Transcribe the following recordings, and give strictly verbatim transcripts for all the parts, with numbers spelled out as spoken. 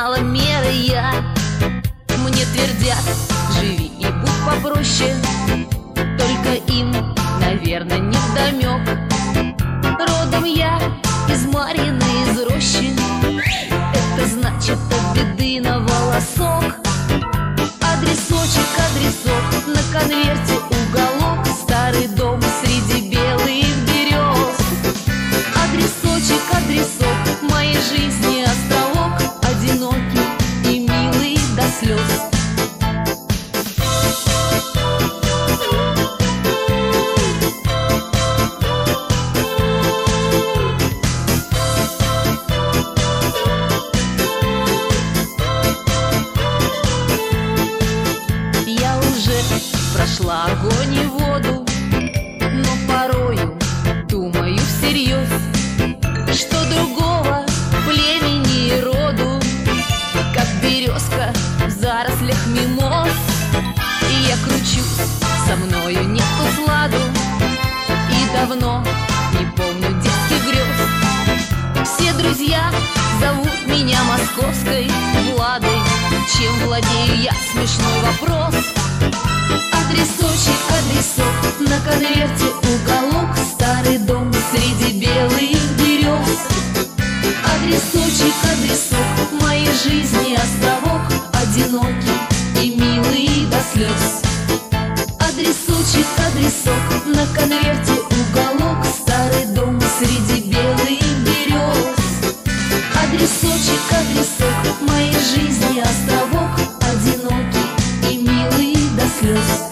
знала меры я. Мне твердят: живи и будь попроще. Только им, наверное, невдомек. Родом я из Марьино, из рощи. Это значит от беды на волосок. Адресочек, адресок, на конверте уголок. Старый дом среди белых берез. Адресочек, адресок, моей жизни островок. Одинокий и милый до слез. Прошла огонь и воду, но порою думаю всерьез, что другого племени и роду, как березка в зарослях мимоз. И я кручусь, со мною нету сладу, и давно не помню детских грез. Все друзья зовут меня московской Владой. Чем владею я, смешной вопрос. Адресочек, адресок, на конверте уголок. Старый дом среди белых берез. Адресочек, адресок, моей жизни островок. Одинокий и милый до слез. Адресочек, адресок, на конверте уголок. Старый дом среди белых берез. Адресочек, адресок, моей жизни островок. Одинокий и милый до слез.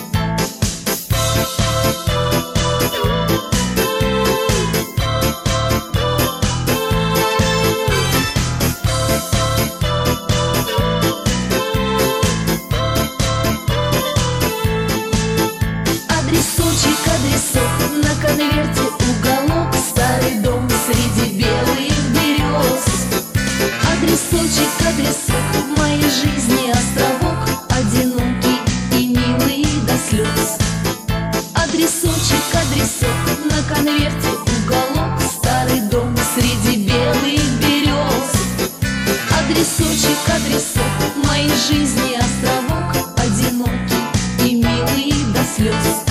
Адресочек, адресок, на конверте уголок. Старый дом среди белых берез. Адресочек, адресок, моей жизни островок. Одинокий и милый до слез. Адресочек, адресок, на конверте уголок. Старый дом среди белых берез. Адресочек, адресок, моей жизни островок. Одинокий и милый до слез.